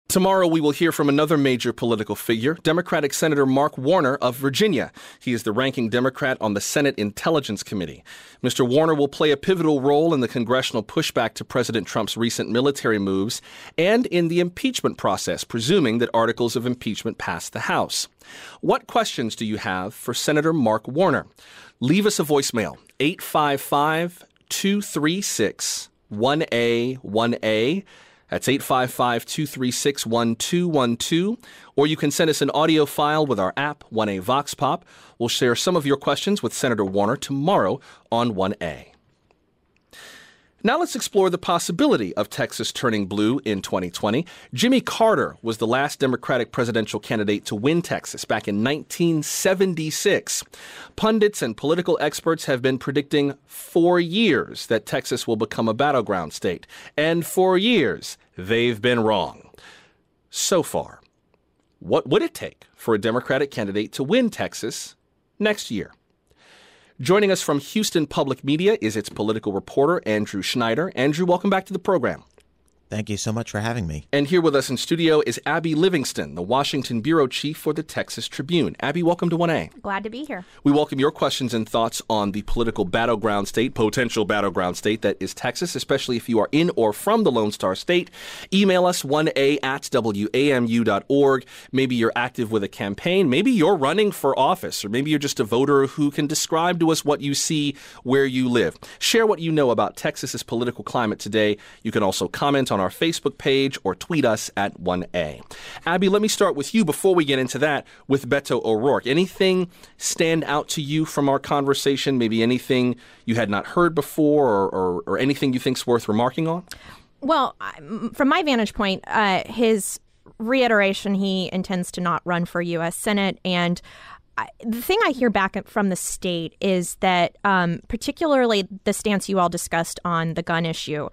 Tomorrow, we will hear from another major political figure, Democratic Senator Mark Warner of Virginia. He is the ranking Democrat on the Senate Intelligence Committee. Mr. Warner will play a pivotal role in the congressional pushback to President Trump's recent military moves and in the impeachment process, presuming that articles of impeachment pass the House. What questions do you have for Senator Mark Warner? Leave us a voicemail, 855-236-1A1A. That's 855-236-1212. Or you can send us an audio file with our app, 1A Vox Pop. We'll share some of your questions with Senator Warner tomorrow on 1A. Now let's explore the possibility of Texas turning blue in 2020. Jimmy Carter was the last Democratic presidential candidate to win Texas back in 1976. Pundits and political experts have been predicting for years that Texas will become a battleground state. And for years, they've been wrong. So far, what would it take for a Democratic candidate to win Texas next year? Joining us from Houston Public Media is its political reporter, Andrew Schneider. Andrew, welcome back to the program. Thank you so much for having me. And here with us in studio is Abby Livingston, the Washington bureau chief for the Texas Tribune. Abby, welcome to 1A. Glad to be here. We welcome your questions and thoughts on the political battleground state, potential battleground state that is Texas, especially if you are in or from the Lone Star State. Email us 1A@WAMU.org. Maybe you're active with a campaign. Maybe you're running for office, or maybe you're just a voter who can describe to us what you see where you live. Share what you know about Texas's political climate today. You can also comment on our Facebook page or tweet us at 1A. Abby, let me start with you before we get into that with Beto O'Rourke. Anything stand out to you from our conversation? Maybe anything you had not heard before or anything you think's worth remarking on? Well, from my vantage point, his reiteration, he intends to not run for U.S. Senate. And the thing I hear back from the state is that particularly the stance you all discussed on the gun issue,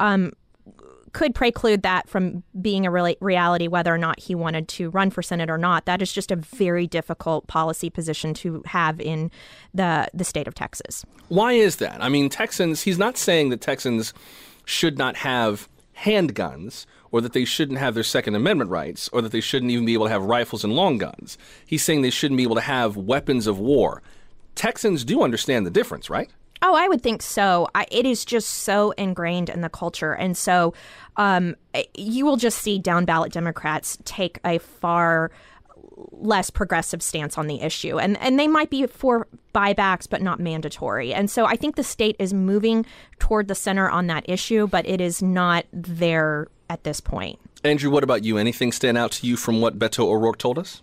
could preclude that from being a reality, whether or not he wanted to run for Senate or not. That is just a very difficult policy position to have in the state of Texas. Why is that? I mean, he's not saying that Texans should not have handguns or that they shouldn't have their Second Amendment rights or that they shouldn't even be able to have rifles and long guns. He's saying they shouldn't be able to have weapons of war. Texans do understand the difference, right? Oh, I would think so. It is just so ingrained in the culture. And so you will just see down ballot Democrats take a far less progressive stance on the issue. And they might be for buybacks, but not mandatory. And so I think the state is moving toward the center on that issue, but it is not there at this point. Andrew, what about you? Anything stand out to you from what Beto O'Rourke told us?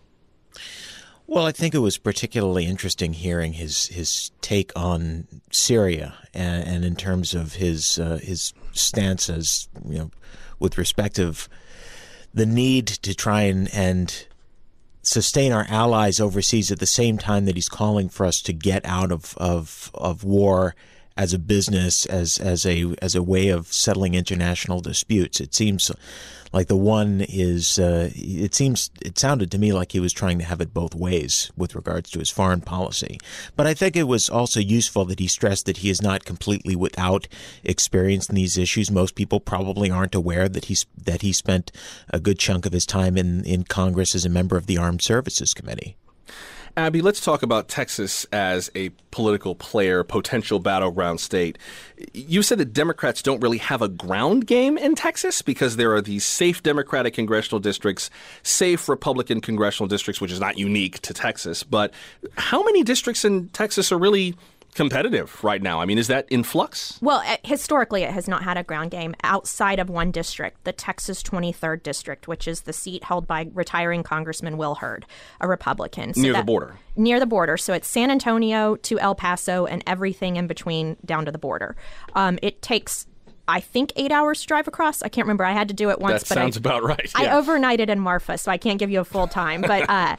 Well, I think it was particularly interesting hearing his take on Syria and in terms of his stance as, with respect of the need to try and sustain our allies overseas at the same time that he's calling for us to get out of war as a business, as a way of settling international disputes. It seems like the one is, it sounded to me like he was trying to have it both ways with regards to his foreign policy. But I think it was also useful that he stressed that he is not completely without experience in these issues. Most people probably aren't aware that he spent a good chunk of his time in Congress as a member of the Armed Services Committee. Abby, let's talk about Texas as a political player, potential battleground state. You said that Democrats don't really have a ground game in Texas because there are these safe Democratic congressional districts, safe Republican congressional districts, which is not unique to Texas. But how many districts in Texas are really competitive right now? I mean, is that in flux? Well, historically, it has not had a ground game outside of one district, the Texas 23rd District, which is the seat held by retiring Congressman Will Hurd, a Republican. So near the border. Near the border. So it's San Antonio to El Paso and everything in between down to the border. It takes, I think, 8 hours to drive across. I can't remember. I had to do it once. That sounds about right. Yeah. I overnighted in Marfa, so I can't give you a full time. But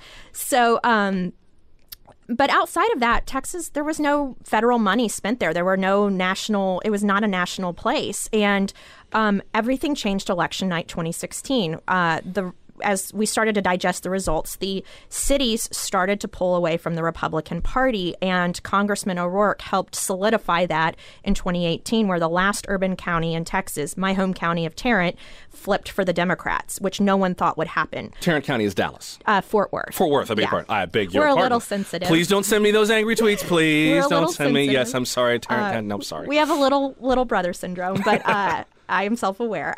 But outside of that, Texas, there was no federal money spent there. There were no it was not a national place. And everything changed election night 2016. as we started to digest the results, the cities started to pull away from the Republican Party, and Congressman O'Rourke helped solidify that in 2018, where the last urban county in Texas, my home county of Tarrant, flipped for the Democrats, which no one thought would happen. Tarrant County is Dallas. Fort Worth. Fort Worth, I beg your pardon. I beg your pardon. We're a little sensitive. Please don't send me those angry tweets, please. Don't send sensitive. me. Yes, I'm sorry, Tarrant County. No, I'm sorry. We have a little brother syndrome, but I am self-aware.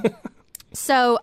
So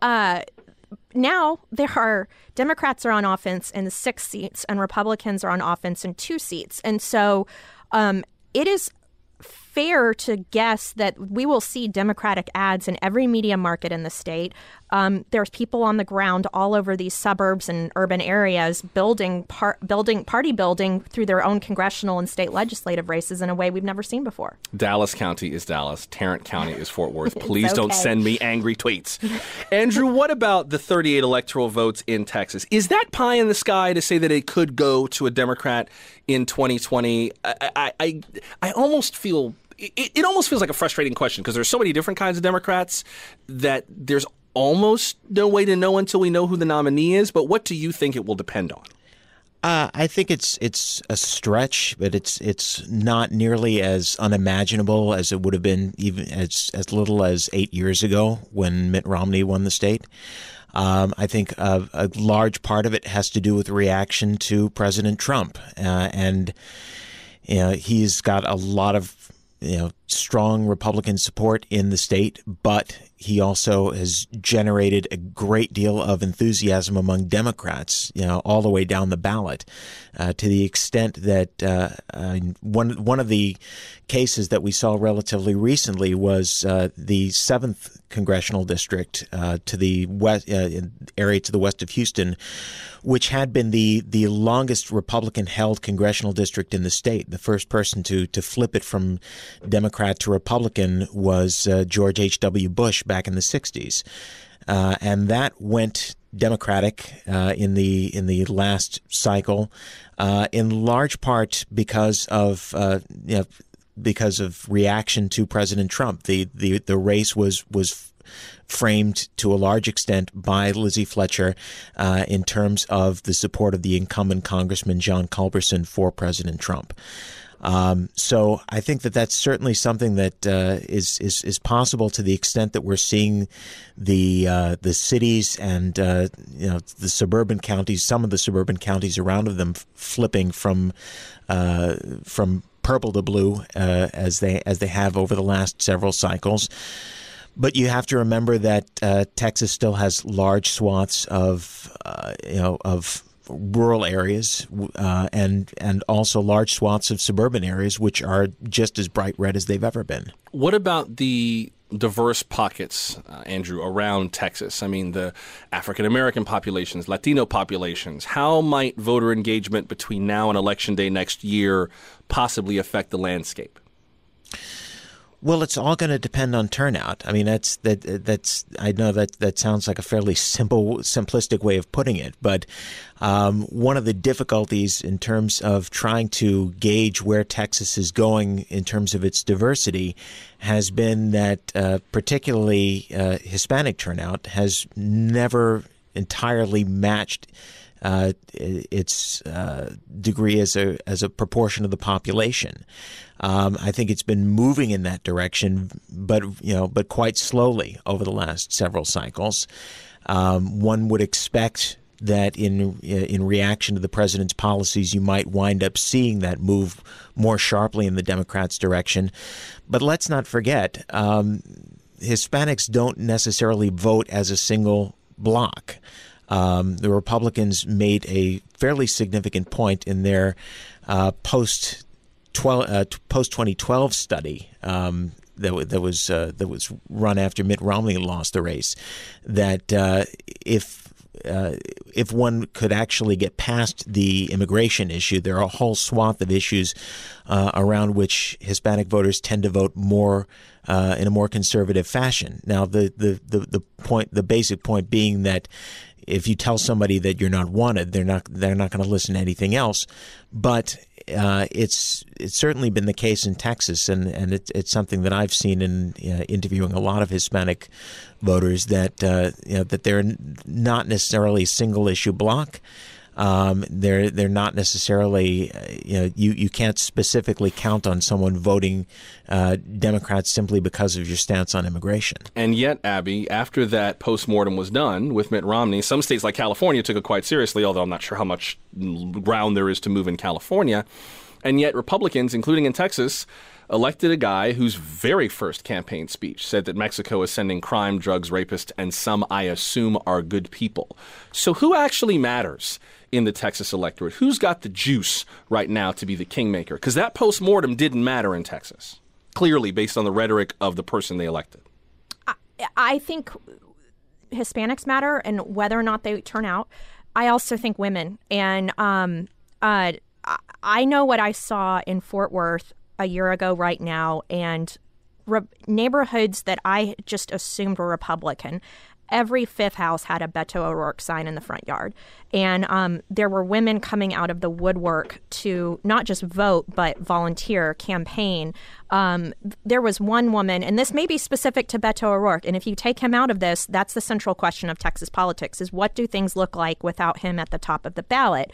now Democrats are on offense in 6 seats and Republicans are on offense in 2 seats. And so it is fair to guess that we will see Democratic ads in every media market in the state. There's people on the ground all over these suburbs and urban areas party building through their own congressional and state legislative races in a way we've never seen before. Dallas County is Dallas. Tarrant County is Fort Worth. Please don't send me angry tweets. Andrew, what about the 38 electoral votes in Texas? Is that pie in the sky to say that it could go to a Democrat in 2020? I almost feel... It almost feels like a frustrating question because there's so many different kinds of Democrats that there's almost no way to know until we know who the nominee is. But what do you think it will depend on? I think it's a stretch, but it's not nearly as unimaginable as it would have been even as little as 8 years ago when Mitt Romney won the state. I think a large part of it has to do with the reaction to President Trump, and he's got a lot of strong Republican support in the state, but he also has generated a great deal of enthusiasm among Democrats, all the way down the ballot, to the extent that one of the cases that we saw relatively recently was the 7th congressional district to the west area to the west of Houston, which had been the longest Republican-held congressional district in the state. The first person to flip it from Democrat to Republican was George H.W. Bush back in the 60s. And that went Democratic in the last cycle, in large part because of reaction to President Trump. The race was framed to a large extent by Lizzie Fletcher in terms of the support of the incumbent Congressman John Culberson for President Trump. So I think that that's certainly something that is possible to the extent that we're seeing the cities and the suburban counties, some of the suburban counties around them flipping from purple to blue as they have over the last several cycles. But you have to remember that Texas still has large swaths of rural areas and also large swaths of suburban areas, which are just as bright red as they've ever been. What about the diverse pockets, Andrew, around Texas? I mean, the African-American populations, Latino populations. How might voter engagement between now and Election Day next year possibly affect the landscape? Well, it's all going to depend on turnout. I mean, that's I know that sounds like a fairly simplistic way of putting it, but one of the difficulties in terms of trying to gauge where Texas is going in terms of its diversity has been that particularly Hispanic turnout has never entirely matched its degree as a proportion of the population. I think it's been moving in that direction, but quite slowly over the last several cycles. One would expect that in reaction to the president's policies, you might wind up seeing that move more sharply in the Democrats' direction. But let's not forget, Hispanics don't necessarily vote as a single block. The Republicans made a fairly significant point in their post-2012 study that was run after Mitt Romney lost the race, that if one could actually get past the immigration issue, there are a whole swath of issues around which Hispanic voters tend to vote more in a more conservative fashion. Now, the basic point being that if you tell somebody that you're not wanted, they're not going to listen to anything else. But it's certainly been the case in Texas, and it's something that I've seen in interviewing a lot of Hispanic voters, that that they're not necessarily a single issue block. They're not necessarily, you can't specifically count on someone voting Democrats simply because of your stance on immigration. And yet, Abby, after that postmortem was done with Mitt Romney, some states like California took it quite seriously, although I'm not sure how much ground there is to move in California. And yet Republicans, including in Texas, elected a guy whose very first campaign speech said that Mexico is sending crime, drugs, rapists, and some, I assume, are good people. So who actually matters in the Texas electorate? Who's got the juice right now to be the kingmaker? Because that postmortem didn't matter in Texas, clearly based on the rhetoric of the person they elected. I think Hispanics matter and whether or not they turn out. I also think women. And I know what I saw in Fort Worth a year ago right now, and neighborhoods that I just assumed were Republican. Every fifth house had a Beto O'Rourke sign in the front yard. And there were women coming out of the woodwork to not just vote, but volunteer, campaign. There was one woman, and this may be specific to Beto O'Rourke, and if you take him out of this, that's the central question of Texas politics, is what do things look like without him at the top of the ballot?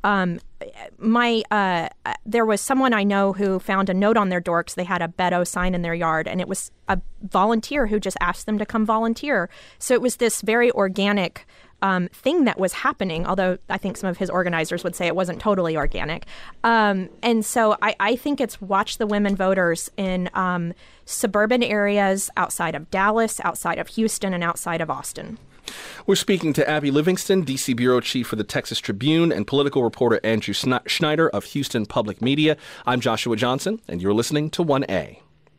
There was someone I know who found a note on their door because they had a Beto sign in their yard, and it was a volunteer who just asked them to come volunteer. So it was this very organic thing that was happening, although I think some of his organizers would say it wasn't totally organic. And so I think it's watch the women voters in suburban areas outside of Dallas, outside of Houston, and outside of Austin. We're speaking to Abby Livingston, D.C. bureau chief for the Texas Tribune, and political reporter Andrew Schneider of Houston Public Media. I'm Joshua Johnson, and you're listening to 1A.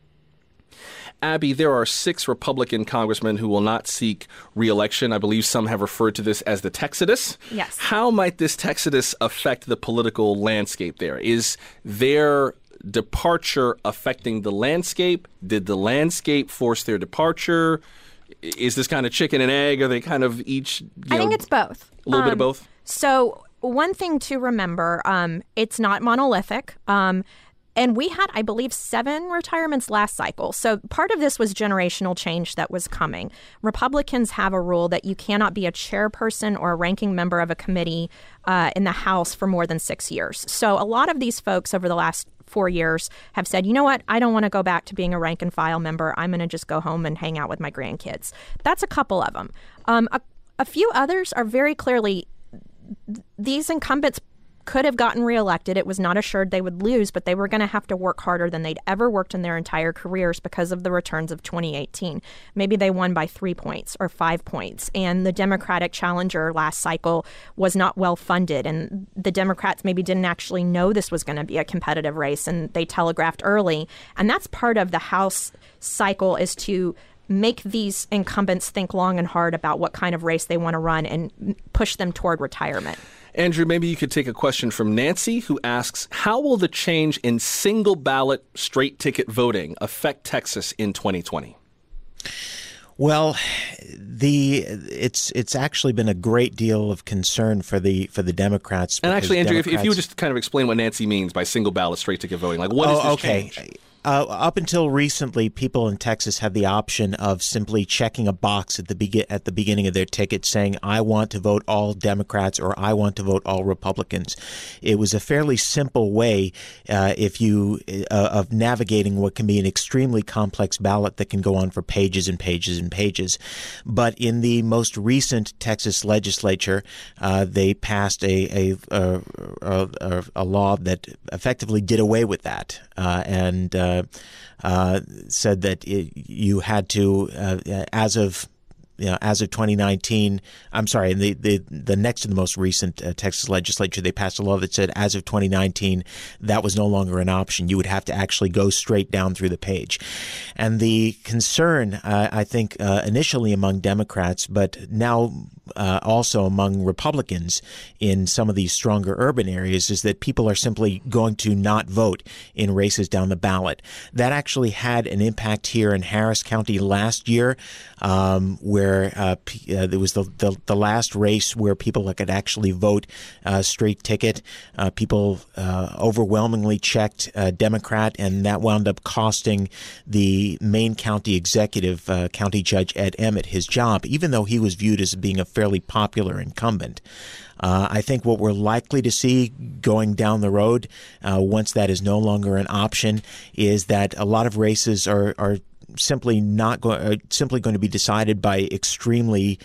Abby, there are 6 Republican congressmen who will not seek re-election. I believe some have referred to this as the Texodus. Yes. How might this Texodus affect the political landscape there? Is their departure affecting the landscape? Did the landscape force their departure? Is this kind of chicken and egg? Are they kind of each, I think it's both. A little bit of both? So one thing to remember, it's not monolithic. And we had, I believe, 7 retirements last cycle. So part of this was generational change that was coming. Republicans have a rule that you cannot be a chairperson or a ranking member of a committee in the House for more than 6 years. So a lot of these folks over the last 4 years have said, you know what, I don't want to go back to being a rank and file member. I'm going to just go home and hang out with my grandkids. That's a couple of them. A few others are very clearly, these incumbents could have gotten reelected. It was not assured they would lose, but they were going to have to work harder than they'd ever worked in their entire careers because of the returns of 2018. Maybe they won by 3 points or 5 points, and the Democratic challenger last cycle was not well funded, and the Democrats maybe didn't actually know this was going to be a competitive race, and they telegraphed early. And that's part of the House cycle, is to make these incumbents think long and hard about what kind of race they want to run and push them toward retirement. Andrew, maybe you could take a question from Nancy, who asks, how will the change in single ballot straight ticket voting affect Texas in 2020? Well, it's actually been a great deal of concern for the Democrats. And actually, Andrew, if you would just kind of explain what Nancy means by single ballot straight ticket voting, like what is this change? Up until recently, people in Texas had the option of simply checking a box at the beginning of their ticket saying, I want to vote all Democrats or I want to vote all Republicans. It was a fairly simple way of navigating what can be an extremely complex ballot that can go on for pages and pages and pages. But in the most recent Texas legislature, they passed a law that effectively did away with that and said that you had to, as of 2019, I'm sorry, in the next to the most recent Texas legislature, they passed a law that said as of 2019, that was no longer an option. You would have to actually go straight down through the page. And the concern, I think, initially among Democrats, but now also among Republicans in some of these stronger urban areas is that people are simply going to not vote in races down the ballot. That actually had an impact here in Harris County last year, where there was the last race where people could actually vote straight ticket. People overwhelmingly checked Democrat, and that wound up costing the Maine County executive, County Judge Ed Emmett, his job, even though he was viewed as being a fairly popular incumbent. I think what we're likely to see going down the road, once that is no longer an option, is that a lot of races are simply going to be decided by extremely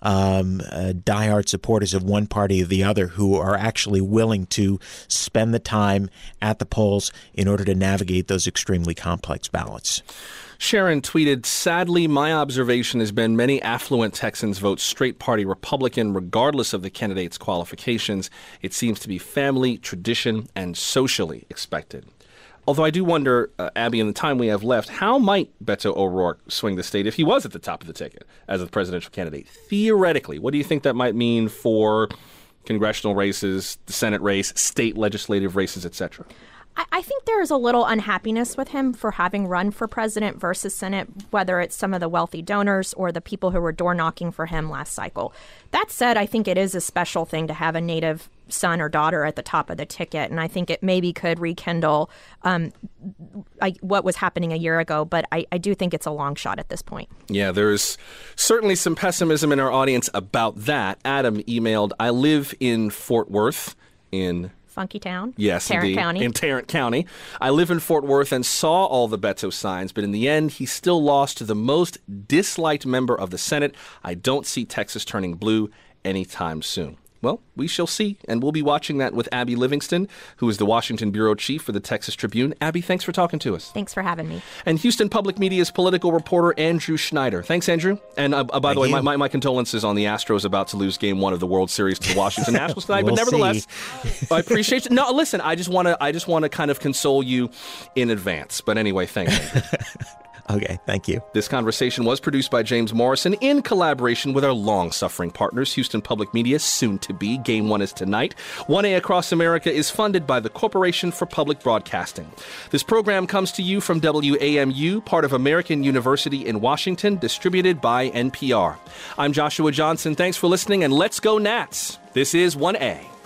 diehard supporters of one party or the other who are actually willing to spend the time at the polls in order to navigate those extremely complex ballots. Sharon tweeted, "Sadly, my observation has been many affluent Texans vote straight party Republican regardless of the candidate's qualifications. It seems to be family, tradition, and socially expected." Although I do wonder, Abby, in the time we have left, how might Beto O'Rourke swing the state if he was at the top of the ticket as a presidential candidate? Theoretically, what do you think that might mean for congressional races, the Senate race, state legislative races, etc.? I think there is a little unhappiness with him for having run for president versus Senate, whether it's some of the wealthy donors or the people who were door knocking for him last cycle. That said, I think it is a special thing to have a native son or daughter at the top of the ticket, and I think it maybe could rekindle what was happening a year ago, but I do think it's a long shot at this point. Yeah, there's certainly some pessimism in our audience about that. Adam emailed, "I live in Fort Worth in Funky Town? Yes, Tarrant indeed. County. In Tarrant County. I live in Fort Worth and saw all the Beto signs, but in the end, he still lost to the most disliked member of the Senate. I don't see Texas turning blue anytime soon." Well, we shall see, and we'll be watching that with Abby Livingston, who is the Washington bureau chief for the Texas Tribune. Abby, thanks for talking to us. Thanks for having me. And Houston Public Media's political reporter, Andrew Schneider. Thanks, Andrew. And by the way, my condolences on the Astros about to lose Game 1 of the World Series to the Washington Nationals tonight. We'll but nevertheless, see. I appreciate it. No, listen, I just want to kind of console you in advance. But anyway, thanks, Andrew. Okay, thank you. This conversation was produced by James Morrison in collaboration with our long-suffering partners, Houston Public Media, soon to be. Game 1 is tonight. 1A Across America is funded by the Corporation for Public Broadcasting. This program comes to you from WAMU, part of American University in Washington, distributed by NPR. I'm Joshua Johnson. Thanks for listening, and let's go Nats. This is 1A.